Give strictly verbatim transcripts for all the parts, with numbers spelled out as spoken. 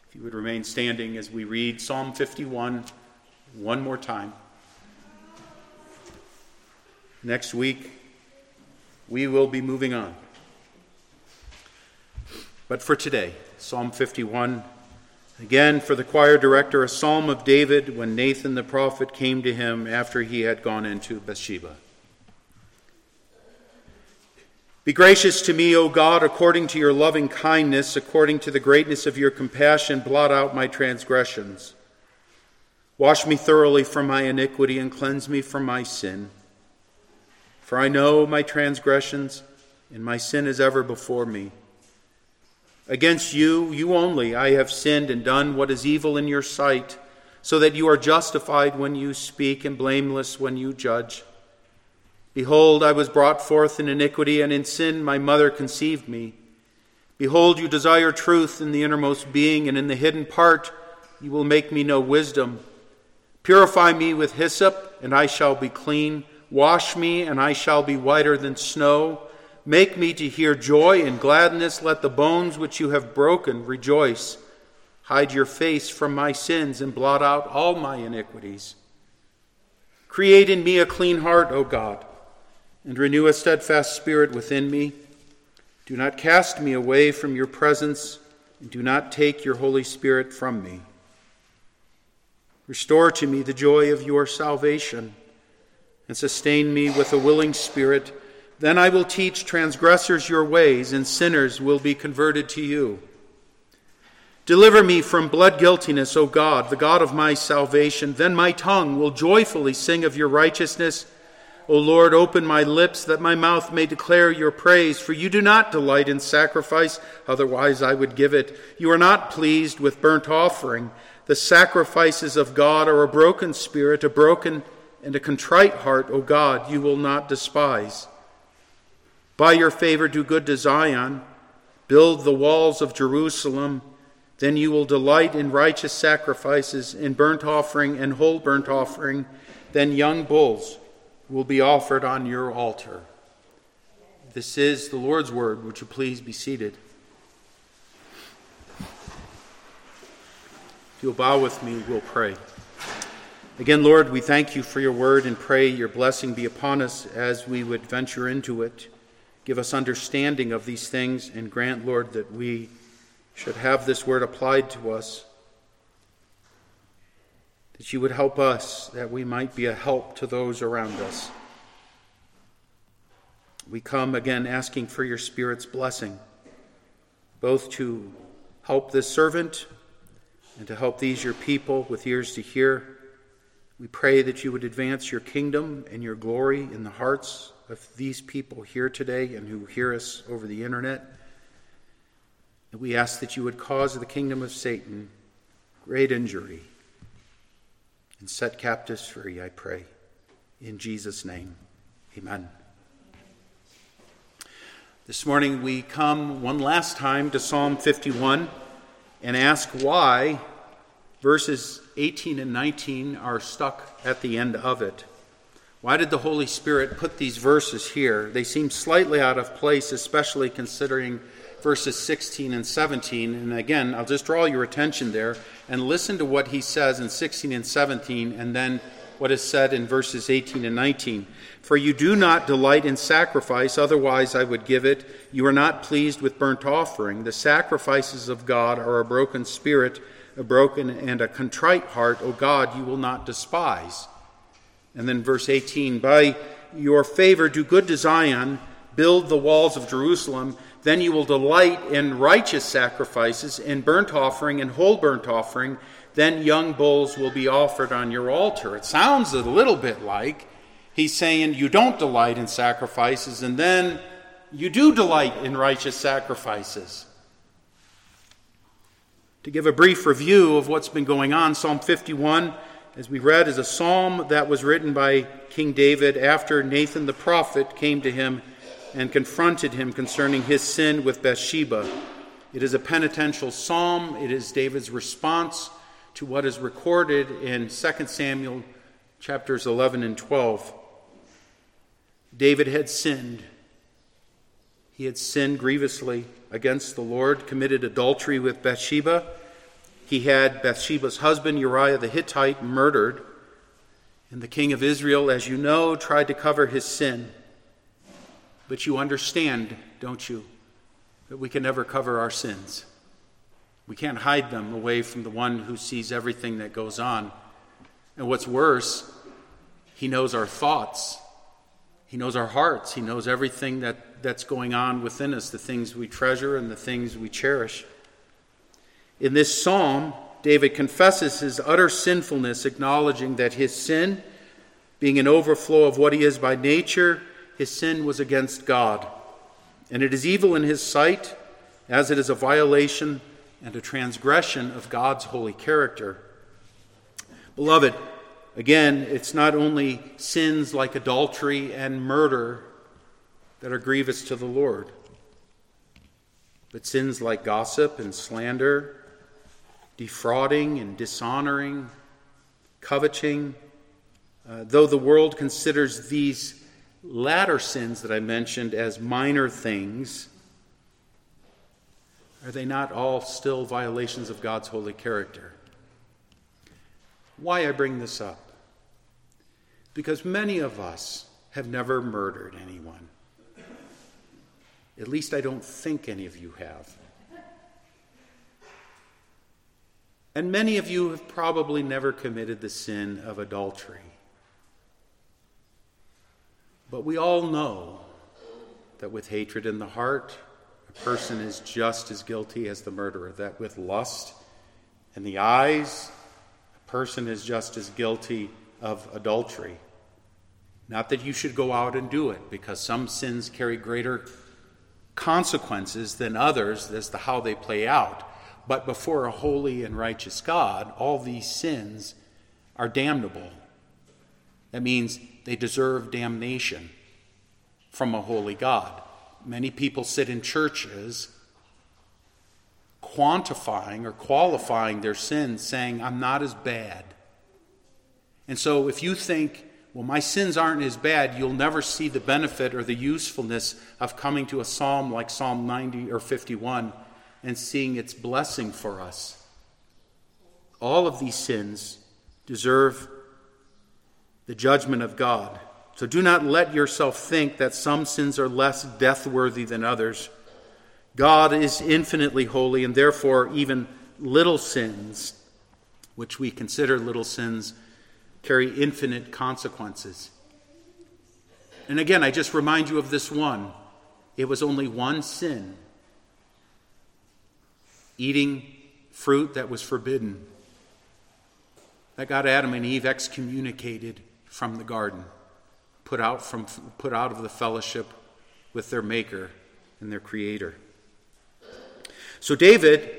If you would remain standing as we read Psalm fifty-one one more time. Next week, we will be moving on. But for today, Psalm fifty-one, again for the choir director, a psalm of David when Nathan the prophet came to him after he had gone into Bathsheba. Be gracious to me, O God, according to your loving kindness, according to the greatness of your compassion, blot out my transgressions. Wash me thoroughly from my iniquity and cleanse me from my sin. For I know my transgressions, and my sin is ever before me. Against you, you only, I have sinned and done what is evil in your sight, so that you are justified when you speak and blameless when you judge. Behold, I was brought forth in iniquity, and in sin my mother conceived me. Behold, you desire truth in the innermost being, and in the hidden part you will make me know wisdom. Purify me with hyssop, and I shall be clean. Wash me, and I shall be whiter than snow. Make me to hear joy and gladness. Let the bones which you have broken rejoice. Hide your face from my sins, and blot out all my iniquities. Create in me a clean heart, O God, and renew a steadfast spirit within me. Do not cast me away from your presence, and do not take your Holy Spirit from me. Restore to me the joy of your salvation, and sustain me with a willing spirit. Then I will teach transgressors your ways, and sinners will be converted to you. Deliver me from blood guiltiness, O God, the God of my salvation. Then my tongue will joyfully sing of your righteousness. O Lord, open my lips that my mouth may declare your praise. For you do not delight in sacrifice, otherwise I would give it. You are not pleased with burnt offering. The sacrifices of God are a broken spirit, a broken and a contrite heart, O God, you will not despise. By your favor do good to Zion. Build the walls of Jerusalem. Then you will delight in righteous sacrifices, in burnt offering and whole burnt offering. Then young bulls will be offered on your altar. This is the Lord's word. Would you please be seated? If you'll bow with me, we'll pray. Again, Lord, we thank you for your word and pray your blessing be upon us as we would venture into it. Give us understanding of these things and grant, Lord, that we should have this word applied to us, that you would help us, that we might be a help to those around us. We come again asking for your Spirit's blessing, both to help this servant and to help these your people with ears to hear. We pray that you would advance your kingdom and your glory in the hearts of these people here today and who hear us over the internet. And we ask that you would cause the kingdom of Satan great injury and set captives free, I pray. In Jesus' name, amen. This morning we come one last time to Psalm fifty-one and ask why verses eighteen and nineteen are stuck at the end of it. Why did the Holy Spirit put these verses here? They seem slightly out of place, especially considering verses sixteen and seventeen. And again, I'll just draw your attention there and listen to what he says in sixteen and seventeen, and then what is said in verses eighteen and nineteen. For you do not delight in sacrifice, otherwise I would give it. You are not pleased with burnt offering. The sacrifices of God are a broken spirit, a broken and a contrite heart, O God, you will not despise. And then verse eighteen, by your favor do good to Zion, build the walls of Jerusalem, then you will delight in righteous sacrifices, in burnt offering and whole burnt offering, then young bulls will be offered on your altar. It sounds a little bit like he's saying you don't delight in sacrifices, and then you do delight in righteous sacrifices. To give a brief review of what's been going on, Psalm fifty-one, as we read, is a psalm that was written by King David after Nathan the prophet came to him and confronted him concerning his sin with Bathsheba. It is a penitential psalm. It is David's response to what is recorded in Second Samuel chapters eleven and twelve. David had sinned. He had sinned grievously against the Lord, committed adultery with Bathsheba, he had Bathsheba's husband, Uriah the Hittite, murdered. And the king of Israel, as you know, tried to cover his sin. But you understand, don't you, that we can never cover our sins. We can't hide them away from the one who sees everything that goes on. And what's worse, he knows our thoughts. He knows our hearts. He knows everything that, that's going on within us, the things we treasure and the things we cherish. In this psalm, David confesses his utter sinfulness, acknowledging that his sin, being an overflow of what he is by nature, his sin was against God. And it is evil in his sight, as it is a violation and a transgression of God's holy character. Beloved, again, it's not only sins like adultery and murder that are grievous to the Lord, but sins like gossip and slander, defrauding and dishonoring, coveting. Uh, though the world considers these latter sins that I mentioned as minor things, are they not all still violations of God's holy character? Why I bring this up? Because many of us have never murdered anyone. At least I don't think any of you have. And many of you have probably never committed the sin of adultery. But we all know that with hatred in the heart, a person is just as guilty as the murderer. That with lust in the eyes, a person is just as guilty of adultery. Not that you should go out and do it, because some sins carry greater consequences than others as to how they play out. But before a holy and righteous God, all these sins are damnable. That means they deserve damnation from a holy God. Many people sit in churches quantifying or qualifying their sins, saying, I'm not as bad. And so if you think, well, my sins aren't as bad, you'll never see the benefit or the usefulness of coming to a psalm like Psalm ninety or fifty-one and seeing its blessing for us. All of these sins deserve the judgment of God. So do not let yourself think that some sins are less death-worthy than others. God is infinitely holy, and therefore even little sins, which we consider little sins, carry infinite consequences. And again, I just remind you of this one. It was only one sin. Eating fruit that was forbidden. That got Adam and Eve excommunicated from the garden. Put out from put out of the fellowship with their Maker and their Creator. So David,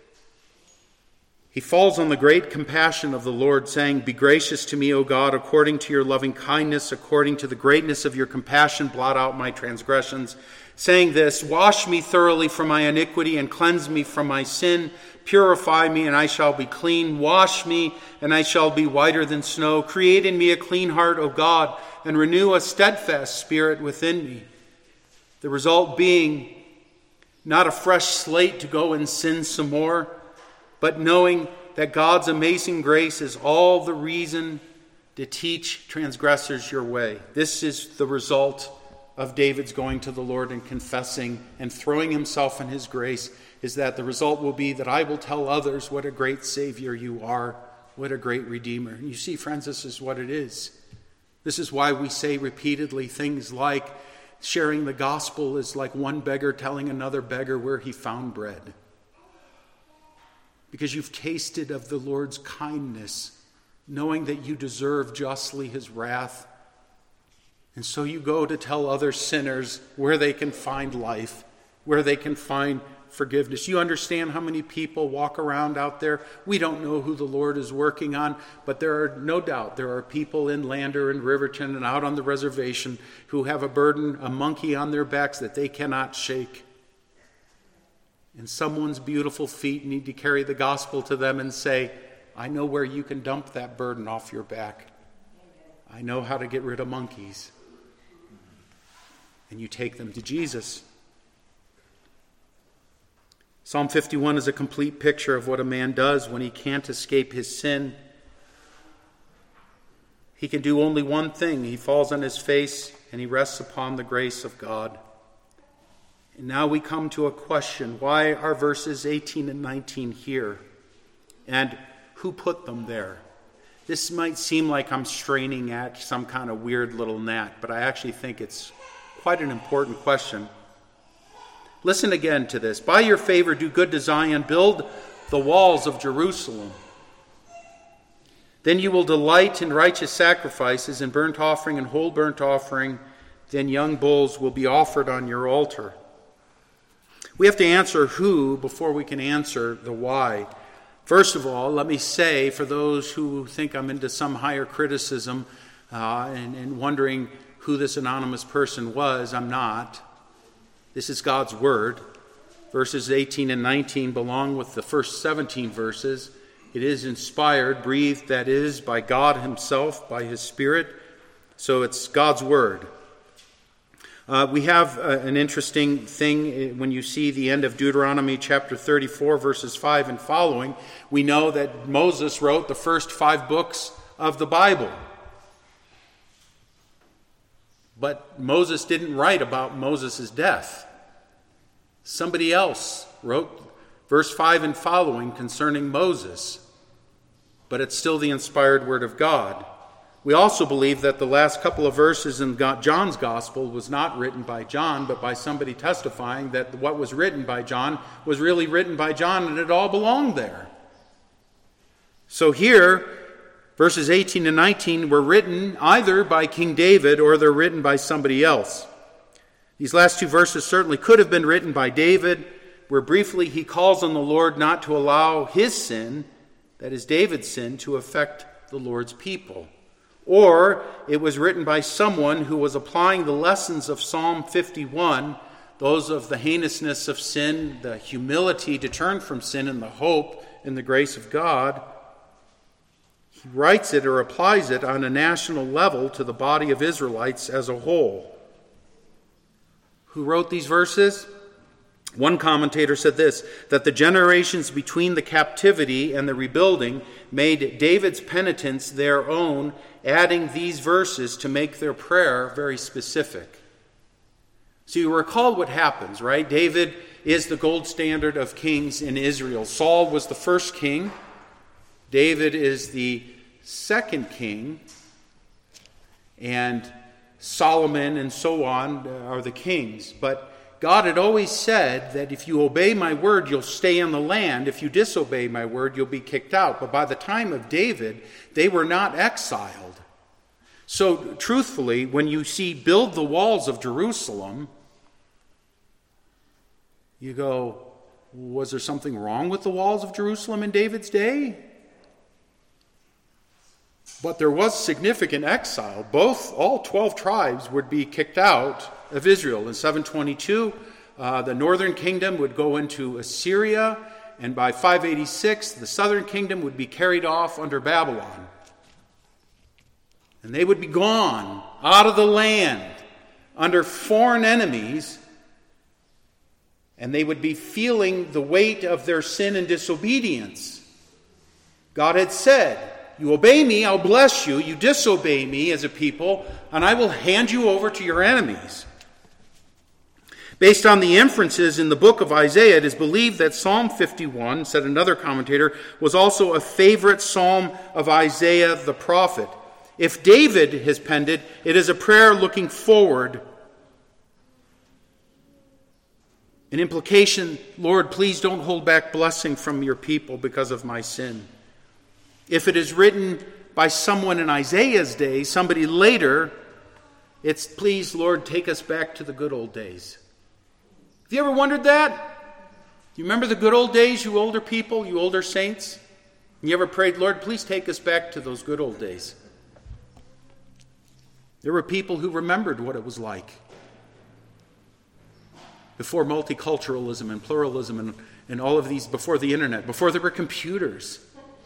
he falls on the great compassion of the Lord, saying, Be gracious to me, O God, according to your loving kindness, according to the greatness of your compassion, blot out my transgressions. Saying this, Wash me thoroughly from my iniquity and cleanse me from my sin. Purify me and I shall be clean. Wash me and I shall be whiter than snow. Create in me a clean heart, O God, and renew a steadfast spirit within me. The result being not a fresh slate to go and sin some more, but knowing that God's amazing grace is all the reason to teach transgressors your way. This is the result of David's going to the Lord and confessing and throwing himself in his grace, is that the result will be that I will tell others what a great Savior you are, what a great Redeemer. And you see, friends, this is what it is. This is why we say repeatedly things like sharing the gospel is like one beggar telling another beggar where he found bread. Because you've tasted of the Lord's kindness, knowing that you deserve justly his wrath. And so you go to tell other sinners where they can find life, where they can find forgiveness. You understand how many people walk around out there? We don't know who the Lord is working on, but there are no doubt there are people in Lander and Riverton and out on the reservation who have a burden, a monkey on their backs that they cannot shake. And someone's beautiful feet need to carry the gospel to them and say, I know where you can dump that burden off your back. I know how to get rid of monkeys. And you take them to Jesus. Psalm fifty-one is a complete picture of what a man does when he can't escape his sin. He can do only one thing. He falls on his face and he rests upon the grace of God. And now we come to a question. Why are verses eighteen and nineteen here? And who put them there? This might seem like I'm straining at some kind of weird little gnat, but I actually think it's quite an important question. Listen again to this. By your favor, do good to Zion, build the walls of Jerusalem. Then you will delight in righteous sacrifices and burnt offering and whole burnt offering. Then young bulls will be offered on your altar. We have to answer who before we can answer the why. First of all, let me say, for those who think I'm into some higher criticism uh, and, and wondering who this anonymous person was, I'm not. This is God's word. Verses eighteen and nineteen belong with the first seventeen verses. It is inspired, breathed, that is, by God himself, by his Spirit. So it's God's word. Uh, we have uh, an interesting thing when you see the end of Deuteronomy chapter thirty-four, verses five and following. We know that Moses wrote the first five books of the Bible. But Moses didn't write about Moses' death. Somebody else wrote verse five and following concerning Moses. But it's still the inspired word of God. We also believe that the last couple of verses in John's gospel was not written by John, but by somebody testifying that what was written by John was really written by John, and it all belonged there. So here, verses eighteen and nineteen were written either by King David or they're written by somebody else. These last two verses certainly could have been written by David, where briefly he calls on the Lord not to allow his sin, that is David's sin, to affect the Lord's people. Or it was written by someone who was applying the lessons of Psalm fifty-one, those of the heinousness of sin, the humility to turn from sin, and the hope in the grace of God. He writes it or applies it on a national level to the body of Israelites as a whole. Who wrote these verses? One commentator said this, that the generations between the captivity and the rebuilding made David's penitence their own, adding these verses to make their prayer very specific. So you recall what happens, right? David is the gold standard of kings in Israel. Saul was the first king. David is the second king. And Solomon and so on are the kings. But God had always said that if you obey my word, you'll stay in the land. If you disobey my word, you'll be kicked out. But by the time of David, they were not exiled. So truthfully, when you see build the walls of Jerusalem, you go, was there something wrong with the walls of Jerusalem in David's day? But there was significant exile. Both, all twelve tribes would be kicked out of Israel. In seven twenty-two, uh, the northern kingdom would go into Assyria, and by five eighty-six, the southern kingdom would be carried off under Babylon. And they would be gone out of the land under foreign enemies, and they would be feeling the weight of their sin and disobedience. God had said, you obey me, I'll bless you. You disobey me as a people, and I will hand you over to your enemies. Based on the inferences in the book of Isaiah, it is believed that Psalm fifty-one, said another commentator, was also a favorite psalm of Isaiah the prophet. If David has penned it, it is a prayer looking forward. An implication, Lord, please don't hold back blessing from your people because of my sin. If it is written by someone in Isaiah's day, somebody later, it's, please, Lord, take us back to the good old days. Have you ever wondered that? Do you remember the good old days, you older people, you older saints? And you ever prayed, Lord, please take us back to those good old days? There were people who remembered what it was like before multiculturalism and pluralism and, and all of these, before the internet, before there were computers.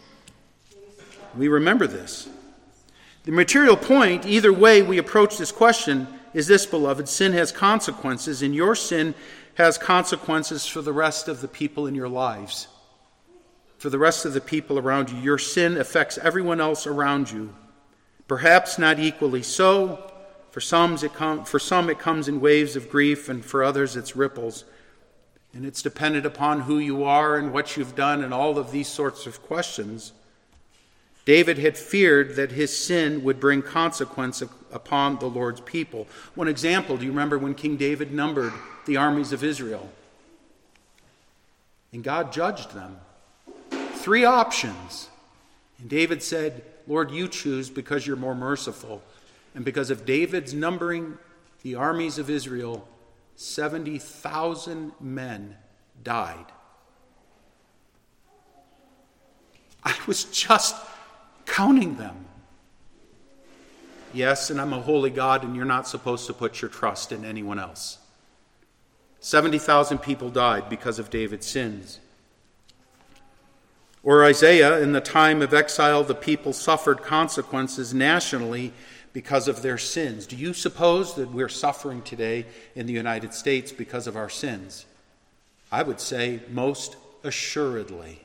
We remember this. The material point, either way we approach this question, is this, beloved: sin has consequences, and your sin has consequences for the rest of the people in your lives, for the rest of the people around you. Your sin affects everyone else around you, perhaps not equally so. For some, it com- for some it comes in waves of grief, and for others it's ripples. And it's dependent upon who you are and what you've done and all of these sorts of questions. David had feared that his sin would bring consequence upon the Lord's people. One example, do you remember when King David numbered the armies of Israel? And God judged them. Three options. And David said, Lord, you choose because you're more merciful. And because of David's numbering the armies of Israel, seventy thousand men died. I was just counting them. Yes, and I'm a holy God, and you're not supposed to put your trust in anyone else. seventy thousand people died because of David's sins. Or Isaiah, in the time of exile, the people suffered consequences nationally because of their sins. Do you suppose that we're suffering today in the United States because of our sins? I would say most assuredly.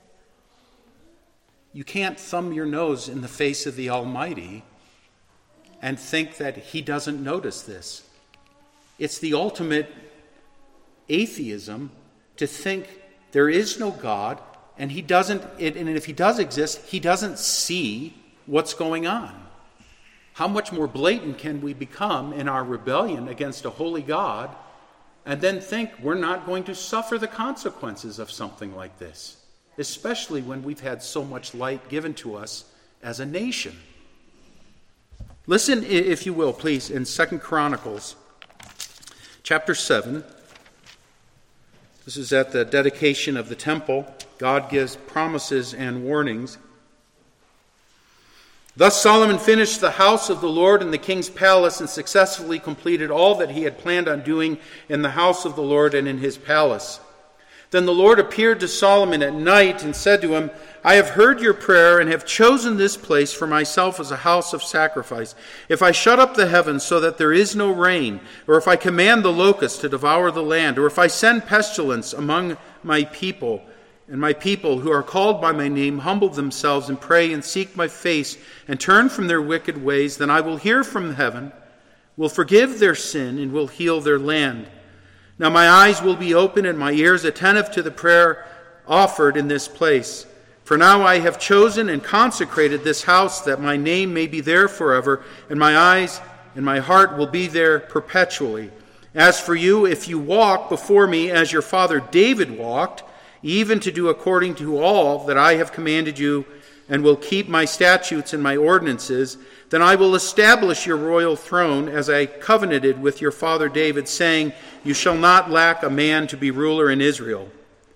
You can't thumb your nose in the face of the Almighty and think that he doesn't notice this. It's the ultimate atheism to think there is no God, and he doesn't, and if he does exist, he doesn't see what's going on. How much more blatant can we become in our rebellion against a holy God and then think we're not going to suffer the consequences of something like this, especially when we've had so much light given to us as a nation? Listen, if you will, please, in Second Chronicles chapter seven. This is at the dedication of the temple. God gives promises and warnings. Thus Solomon finished the house of the Lord in the king's palace and successfully completed all that he had planned on doing in the house of the Lord and in his palace. Then the Lord appeared to Solomon at night and said to him, I have heard your prayer and have chosen this place for myself as a house of sacrifice. If I shut up the heavens so that there is no rain, or if I command the locusts to devour the land, or if I send pestilence among my people, and my people who are called by my name humble themselves and pray and seek my face and turn from their wicked ways, then I will hear from heaven, will forgive their sin, and will heal their land. Now my eyes will be open and my ears attentive to the prayer offered in this place. For now I have chosen and consecrated this house that my name may be there forever, and my eyes and my heart will be there perpetually. As for you, if you walk before me as your father David walked, even to do according to all that I have commanded you, and will keep my statutes and my ordinances, then I will establish your royal throne as I covenanted with your father David, saying, you shall not lack a man to be ruler in Israel.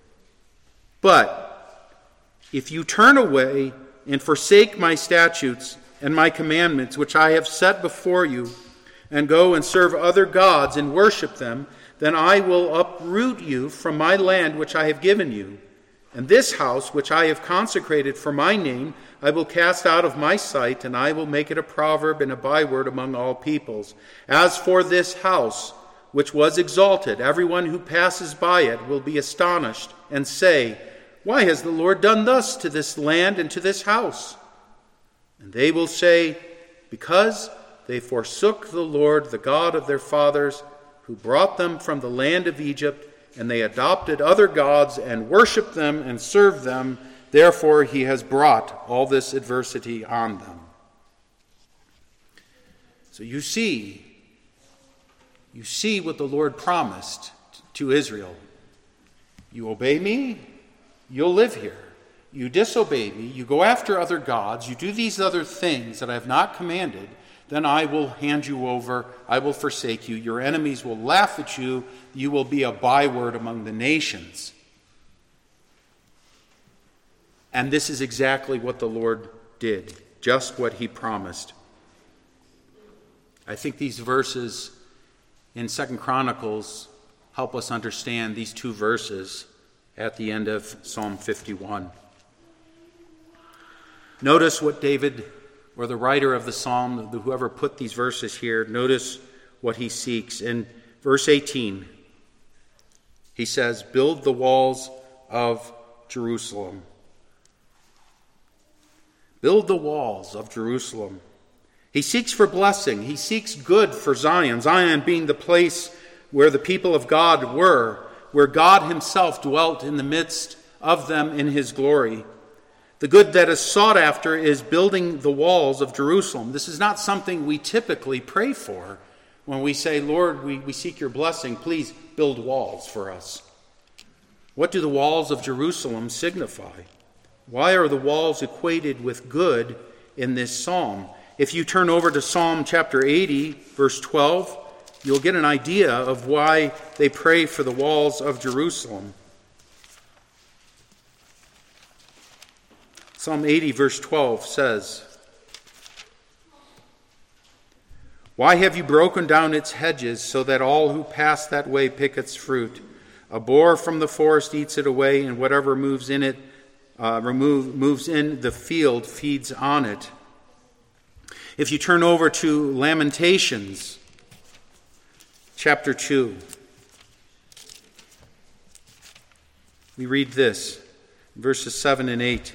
But if you turn away and forsake my statutes and my commandments, which I have set before you, and go and serve other gods and worship them, then I will uproot you from my land which I have given you. And this house which I have consecrated for my name, I will cast out of my sight, and I will make it a proverb and a byword among all peoples. As for this house which was exalted, everyone who passes by it will be astonished and say, why has the Lord done thus to this land and to this house? And they will say, because they forsook the Lord, the God of their fathers, who brought them from the land of Egypt, and they adopted other gods and worshipped them and served them. Therefore he has brought all this adversity on them. So you see, you see what the Lord promised to Israel. You obey me, you'll live here. You disobey me, you go after other gods, you do these other things that I have not commanded, then I will hand you over, I will forsake you, your enemies will laugh at you, you will be a byword among the nations. And this is exactly what the Lord did, just what he promised. I think these verses in Second Chronicles help us understand these two verses at the end of Psalm fifty-one. Notice what David, or the writer of the psalm, whoever put these verses here, notice what he seeks. In verse eighteen, He says, build the walls of Jerusalem. Build the walls of Jerusalem. He seeks for blessing. He seeks good for Zion. Zion being the place where the people of God were, where God himself dwelt in the midst of them in his glory. The good that is sought after is building the walls of Jerusalem. This is not something we typically pray for when we say, Lord, we, we seek your blessing. Please build walls for us. What do the walls of Jerusalem signify? Why are the walls equated with good in this psalm? If you turn over to Psalm chapter eighty, verse twelve, you'll get an idea of why they pray for the walls of Jerusalem. Psalm eighty, verse twelve says, why have you broken down its hedges so that all who pass that way pick its fruit? A boar from the forest eats it away, and whatever moves in it, uh, remove, moves in the field feeds on it. If you turn over to Lamentations, chapter two, we read this, verses seven and eight.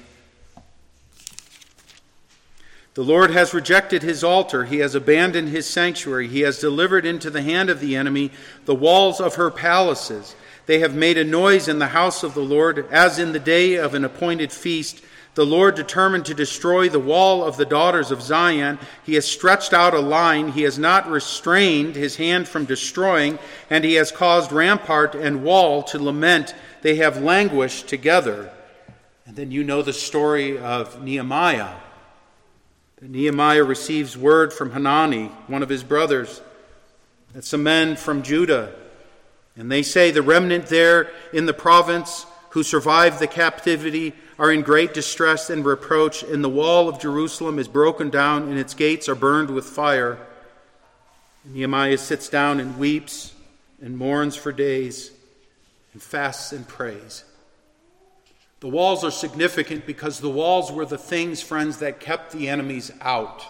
The Lord has rejected his altar. He has abandoned his sanctuary. He has delivered into the hand of the enemy the walls of her palaces. They have made a noise in the house of the Lord, as in the day of an appointed feast. The Lord determined to destroy the wall of the daughters of Zion. He has stretched out a line. He has not restrained his hand from destroying, and he has caused rampart and wall to lament. They have languished together. And then you know the story of Nehemiah. Nehemiah receives word from Hanani, one of his brothers, that some men from Judah, and they say the remnant there in the province who survived the captivity are in great distress and reproach, and the wall of Jerusalem is broken down, and its gates are burned with fire. And Nehemiah sits down and weeps and mourns for days and fasts and prays. The walls are significant because the walls were the things, friends, that kept the enemies out.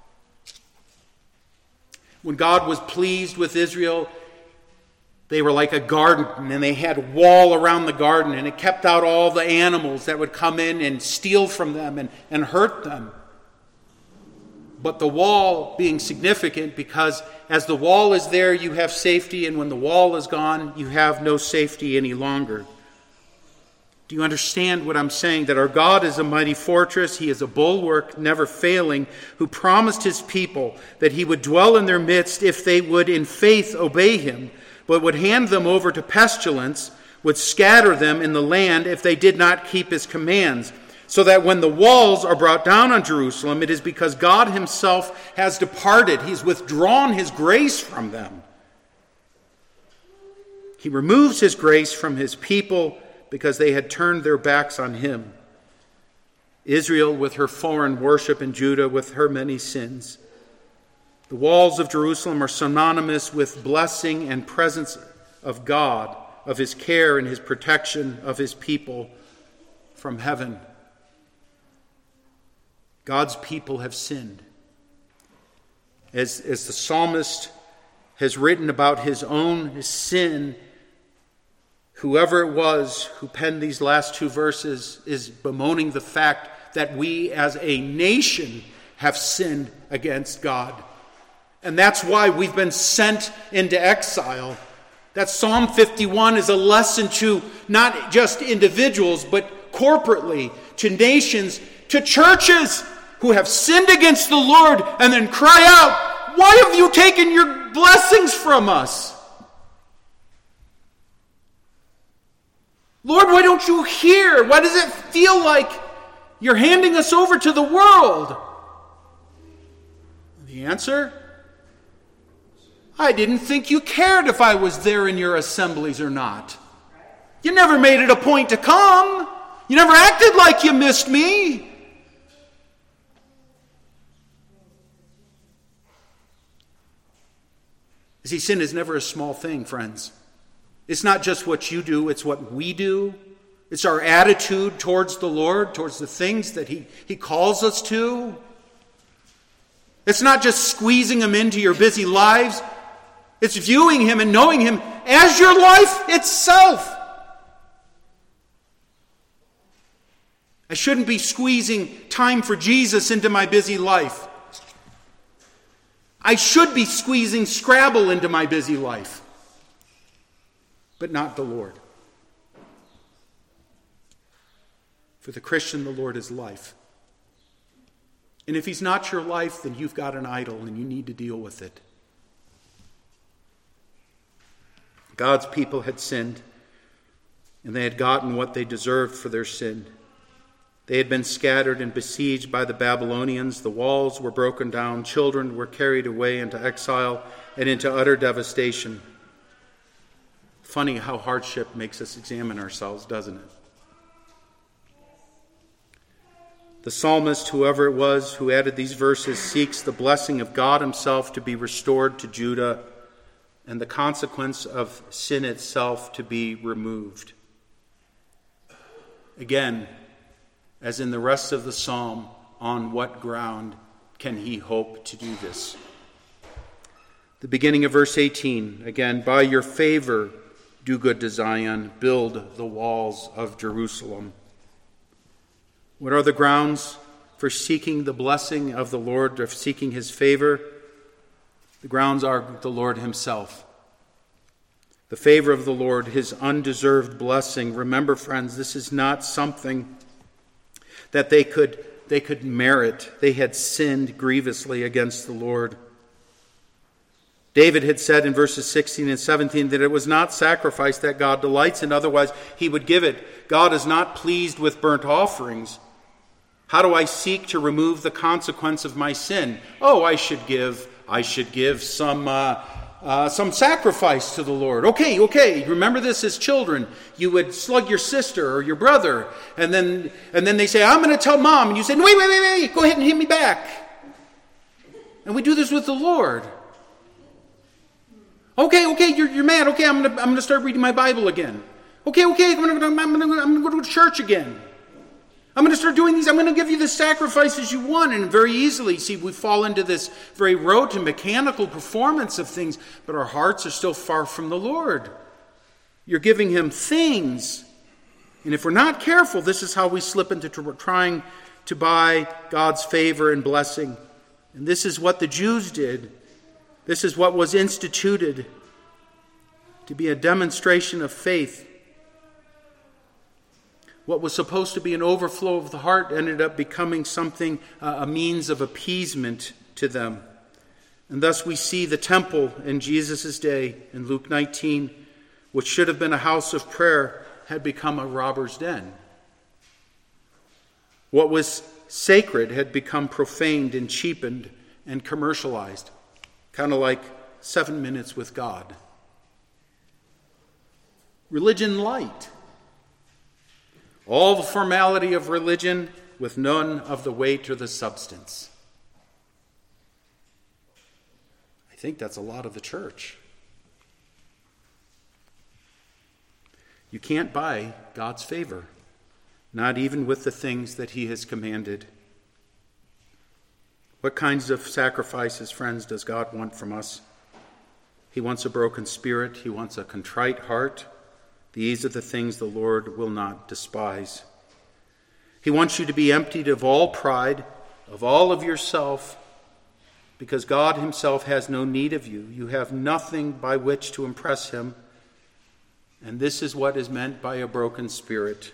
When God was pleased with Israel, they were like a garden, and they had a wall around the garden, and it kept out all the animals that would come in and steal from them and, and hurt them. But the wall being significant because as the wall is there, you have safety, and when the wall is gone, you have no safety any longer. Do you understand what I'm saying? That our God is a mighty fortress. He is a bulwark, never failing, who promised his people that he would dwell in their midst if they would in faith obey him, but would hand them over to pestilence, would scatter them in the land if they did not keep his commands. So that when the walls are brought down on Jerusalem, it is because God himself has departed. He's withdrawn his grace from them. He removes his grace from his people because they had turned their backs on him. Israel with her foreign worship and Judah with her many sins. The walls of Jerusalem are synonymous with blessing and presence of God, of his care and his protection of his people from heaven. God's people have sinned. As, as the psalmist has written about his own sin, whoever it was who penned these last two verses is bemoaning the fact that we as a nation have sinned against God. And that's why we've been sent into exile. That Psalm fifty-one is a lesson to not just individuals, but corporately, to nations, to churches who have sinned against the Lord and then cry out, "Why have you taken your blessings from us? Lord, why don't you hear? Why does it feel like you're handing us over to the world?" The answer? I didn't think you cared if I was there in your assemblies or not. You never made it a point to come. You never acted like you missed me. See, sin is never a small thing, friends. It's not just what you do, it's what we do. It's our attitude towards the Lord, towards the things that He, he calls us to. It's not just squeezing Him into your busy lives. It's viewing him and knowing him as your life itself. I shouldn't be squeezing time for Jesus into my busy life. I should be squeezing Scrabble into my busy life, but not the Lord. For the Christian, the Lord is life. And if he's not your life, then you've got an idol and you need to deal with it. God's people had sinned, and they had gotten what they deserved for their sin. They had been scattered and besieged by the Babylonians. The walls were broken down. Children were carried away into exile and into utter devastation. Funny how hardship makes us examine ourselves, doesn't it? The psalmist, whoever it was who added these verses, seeks the blessing of God himself to be restored to Judah and the consequence of sin itself to be removed. Again, as in the rest of the psalm, on what ground can he hope to do this? The beginning of verse eighteen, again, by your favor do good to Zion, build the walls of Jerusalem. What are the grounds for seeking the blessing of the Lord, of seeking his favor? The grounds are the Lord himself. The favor of the Lord, his undeserved blessing. Remember, friends, this is not something that they could, they could merit. They had sinned grievously against the Lord. David had said in verses sixteen and seventeen that it was not sacrifice that God delights in, otherwise he would give it. God is not pleased with burnt offerings. How do I seek to remove the consequence of my sin? Oh, I should give, I should give some uh, uh, some sacrifice to the Lord. Okay, okay. Remember this as children. You would slug your sister or your brother, and then and then they say, "I'm going to tell mom," and you say, "No, wait, wait, wait, wait. Go ahead and hit me back." And we do this with the Lord. Okay, okay, you're you're mad. Okay, I'm gonna I'm gonna start reading my Bible again. Okay, okay, I'm gonna I'm gonna I'm gonna go to church again. I'm going to start doing these. I'm going to give you the sacrifices you want. And very easily, see, we fall into this very rote and mechanical performance of things, but our hearts are still far from the Lord. You're giving him things. And if we're not careful, this is how we slip into trying to buy God's favor and blessing. And this is what the Jews did. This is what was instituted to be a demonstration of faith. What was supposed to be an overflow of the heart ended up becoming something, uh, a means of appeasement to them. And thus we see the temple in Jesus' day, in Luke nineteen, which should have been a house of prayer, had become a robber's den. What was sacred had become profaned and cheapened and commercialized, kind of like seven minutes with God. Religion light. All the formality of religion with none of the weight or the substance. I think that's a lot of the church. You can't buy God's favor, not even with the things that he has commanded. What kinds of sacrifices, friends, does God want from us? He wants a broken spirit. He wants a contrite heart. These are the things the Lord will not despise. He wants you to be emptied of all pride, of all of yourself, because God himself has no need of you. You have nothing by which to impress him. And this is what is meant by a broken spirit.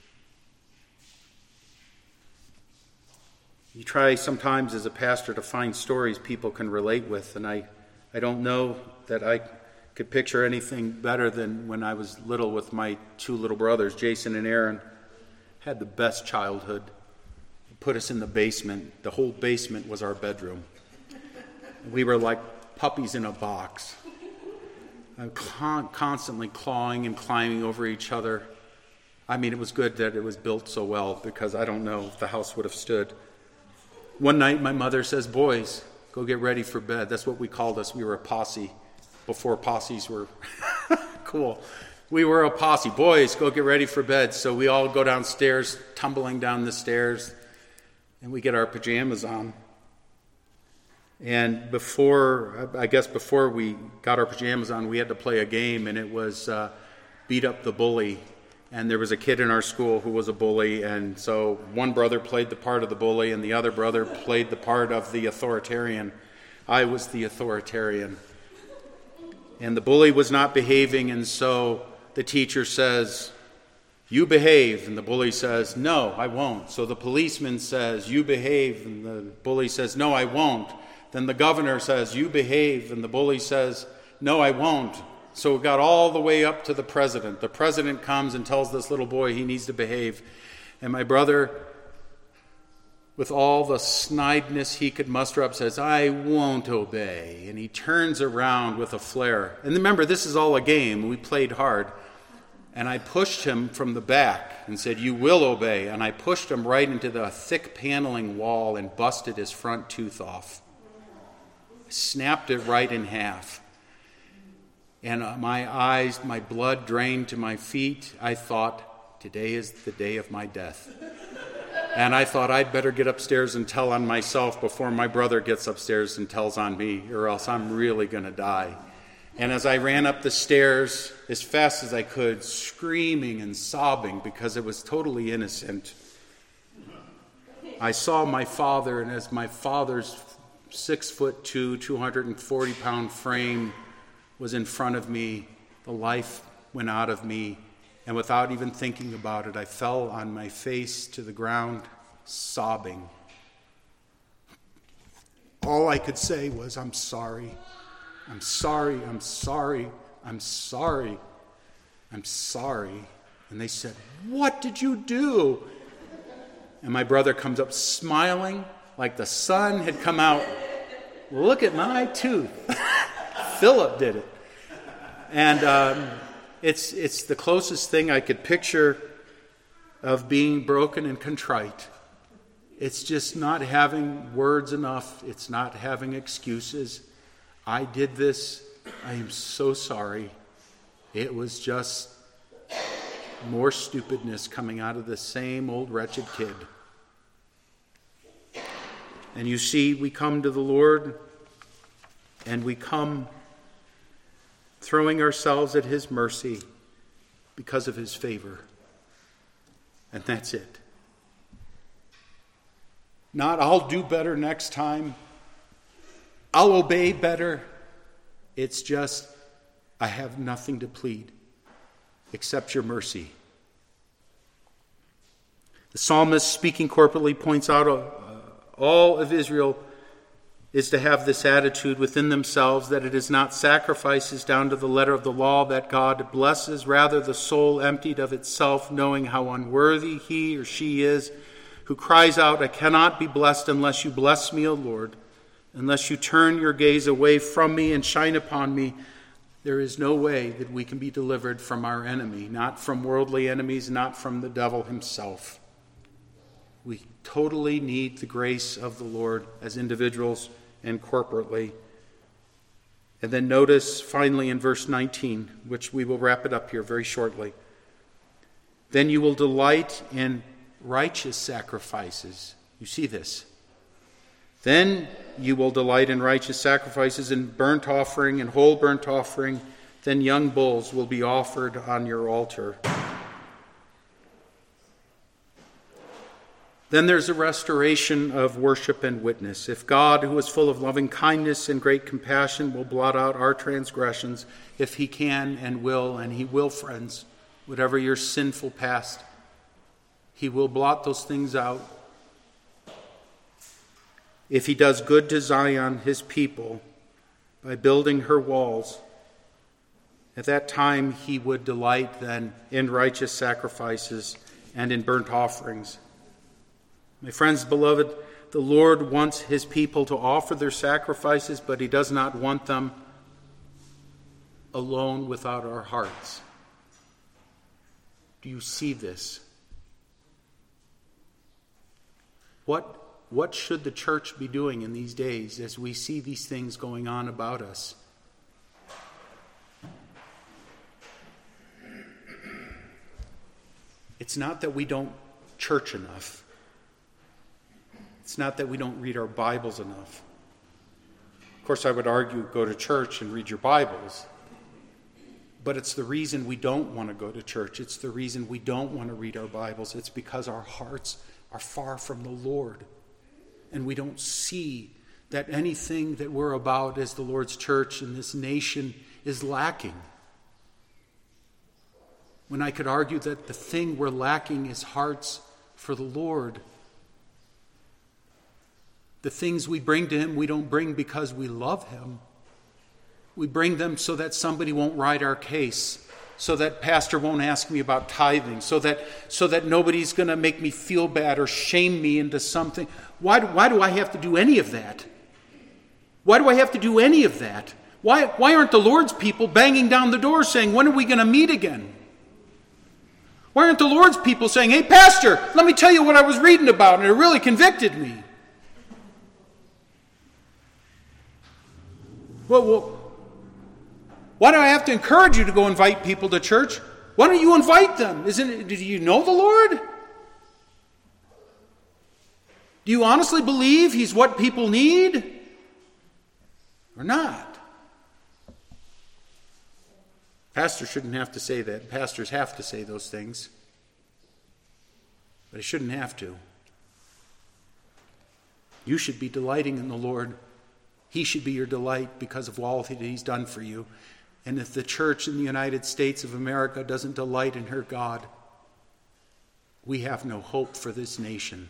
You try sometimes as a pastor to find stories people can relate with, and I, I don't know that I could picture anything better than when I was little with my two little brothers, Jason and Aaron. Had the best childhood. Put us in the basement. The whole basement was our bedroom. We were like puppies in a box, con- constantly clawing and climbing over each other. I mean, it was good that it was built so well, because I don't know if the house would have stood. One night my mother says, "Boys, go get ready for bed." That's what we called us. We were a posse. Before posses were cool. We were a posse. "Boys, go get ready for bed." So we all go downstairs, tumbling down the stairs, and we get our pajamas on. And before, I guess before we got our pajamas on, we had to play a game, and it was uh, Beat Up the Bully. And there was a kid in our school who was a bully, and so one brother played the part of the bully, and the other brother played the part of the authoritarian. I was the authoritarian. And the bully was not behaving, and so the teacher says, "You behave," and the bully says, "No, I won't." So the policeman says, "You behave," and the bully says, "No, I won't." Then the governor says, "You behave," and the bully says, "No, I won't." So it got all the way up to the president. The president comes and tells this little boy he needs to behave. And my brother, with all the snideness he could muster up, says, "I won't obey." And he turns around with a flare. And remember, this is all a game. We played hard. And I pushed him from the back and said, "You will obey." And I pushed him right into the thick paneling wall and busted his front tooth off. Snapped it right in half. And my eyes, my blood drained to my feet. I thought, today is the day of my death. And I thought I'd better get upstairs and tell on myself before my brother gets upstairs and tells on me, or else I'm really going to die. And as I ran up the stairs as fast as I could, screaming and sobbing because it was totally innocent, I saw my father, and as my father's six foot two, two hundred forty pound frame was in front of me, the life went out of me, and without even thinking about it, I fell on my face to the ground, sobbing. All I could say was, "I'm sorry. I'm sorry. I'm sorry. I'm sorry. I'm sorry." And they said, "What did you do?" And my brother comes up smiling like the sun had come out. "Look at my tooth." Philip did it. And um, it's it's the closest thing I could picture of being broken and contrite. It's just not having words enough. It's not having excuses. I did this. I am so sorry. It was just more stupidness coming out of the same old wretched kid. And you see, we come to the Lord, and we come throwing ourselves at his mercy because of his favor. And that's it. Not, "I'll do better next time. I'll obey better." It's just, I have nothing to plead except your mercy. The psalmist, speaking corporately, points out uh, all of Israel is to have this attitude within themselves, that it is not sacrifices down to the letter of the law that God blesses, rather the soul emptied of itself, knowing how unworthy he or she is, who cries out, "I cannot be blessed unless you bless me, O Lord. Unless you turn your gaze away from me and shine upon me." There is no way that we can be delivered from our enemy, not from worldly enemies, not from the devil himself. We totally need the grace of the Lord as individuals and corporately. And then notice finally in verse nineteen, which we will wrap it up here very shortly. "Then you will delight in righteous sacrifices." You see this. "Then you will delight in righteous sacrifices, and burnt offering and whole burnt offering. Then young bulls will be offered on your altar." Then there's a restoration of worship and witness. If God, who is full of loving kindness and great compassion, will blot out our transgressions, if he can and will, and he will, friends, whatever your sinful past, he will blot those things out. If he does good to Zion, his people, by building her walls, at that time he would delight then in righteous sacrifices and in burnt offerings. My friends, beloved, the Lord wants his people to offer their sacrifices, but he does not want them alone without our hearts. Do you see this? What, what should the church be doing in these days as we see these things going on about us? It's not that we don't church enough. It's not that we don't read our Bibles enough. course, I would argue go to church and read your Bibles. But it's the reason we don't want to go to church. It's the reason we don't want to read our Bibles. It's because our hearts are far from the Lord. And we don't see that anything that we're about as the Lord's church in this nation is lacking. When I could argue that the thing we're lacking is hearts for the Lord. The things we bring to him, we don't bring because we love him. We bring them so that somebody won't ride our case, so that pastor won't ask me about tithing, so that so that nobody's going to make me feel bad or shame me into something. Why do, why do I have to do any of that? Why do I have to do any of that? Why, why aren't the Lord's people banging down the door saying, when are we going to meet again? Why aren't the Lord's people saying, hey, pastor, let me tell you what I was reading about, and it really convicted me? Well, well, why do I have to encourage you to go invite people to church? Why don't you invite them? Isn't it, do you know the Lord? Do you honestly believe he's what people need? Or not? Pastors shouldn't have to say that. Pastors have to say those things. But they shouldn't have to. You should be delighting in the Lord. He should be your delight because of all that he's done for you. And if the church in the United States of America doesn't delight in her God, we have no hope for this nation.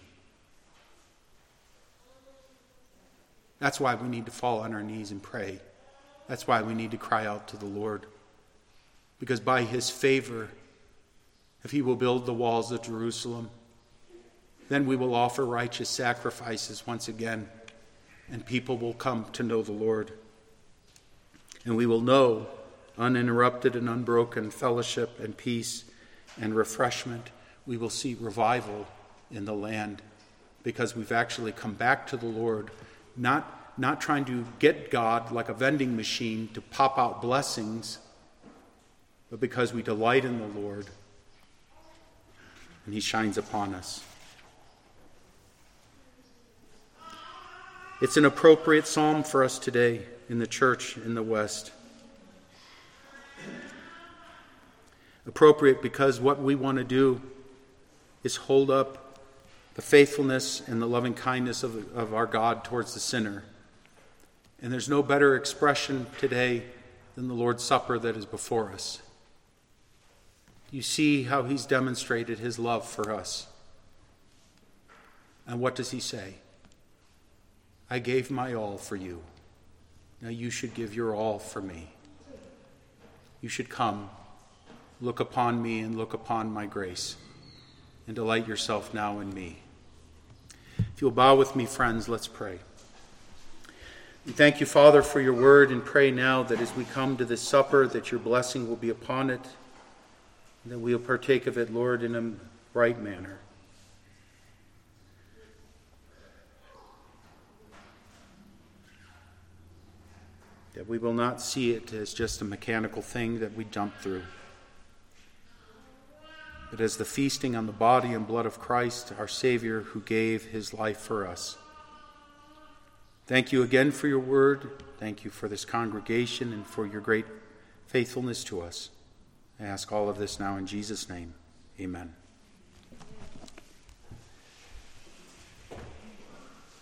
That's why we need to fall on our knees and pray. That's why we need to cry out to the Lord. Because by his favor, if he will build the walls of Jerusalem, then we will offer righteous sacrifices once again, and people will come to know the Lord. And we will know uninterrupted and unbroken fellowship and peace and refreshment. We will see revival in the land because we've actually come back to the Lord, not, not trying to get God like a vending machine to pop out blessings, but because we delight in the Lord and he shines upon us. It's an appropriate psalm for us today in the church in the West. Appropriate because what we want to do is hold up the faithfulness and the loving kindness of, of our God towards the sinner. And there's no better expression today than the Lord's Supper that is before us. You see how he's demonstrated his love for us. And what does he say? I gave my all for you. Now you should give your all for me. You should come, look upon me and look upon my grace, and delight yourself now in me. If you'll bow with me, friends, let's pray. We thank you, Father, for your word, and pray now that as we come to this supper, that your blessing will be upon it, and that we'll partake of it, Lord, in a right manner. That we will not see it as just a mechanical thing that we jump through, but as the feasting on the body and blood of Christ, our Savior, who gave his life for us. Thank you again for your word. Thank you for this congregation and for your great faithfulness to us. I ask all of this now in Jesus' name. Amen.